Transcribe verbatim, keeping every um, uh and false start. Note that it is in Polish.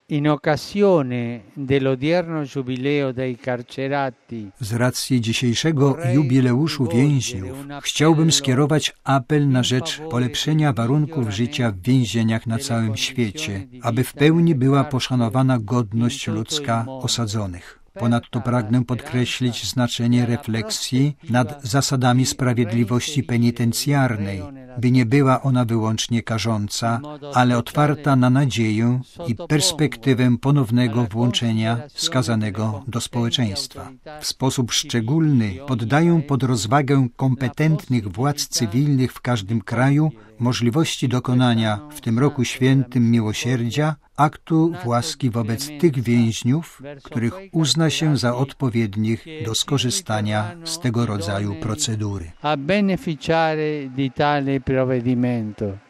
In occasione dell'odierno giubileo dei carcerati, z racji dzisiejszego jubileuszu więźniów chciałbym skierować apel na rzecz polepszenia warunków życia w więzieniach na całym świecie, aby w pełni była poszanowana godność ludzka osadzonych. Ponadto pragnę podkreślić znaczenie refleksji nad zasadami sprawiedliwości penitencjarnej, by nie była ona wyłącznie karząca, ale otwarta na nadzieję i perspektywę ponownego włączenia skazanego do społeczeństwa. W sposób szczególny poddaję pod rozwagę kompetentnych władz cywilnych w każdym kraju możliwości dokonania w tym roku świętym miłosierdzia aktu łaski wobec tych więźniów, których uzna się za odpowiednich do skorzystania z tego rodzaju procedury. A beneficiare di tale provvedimento.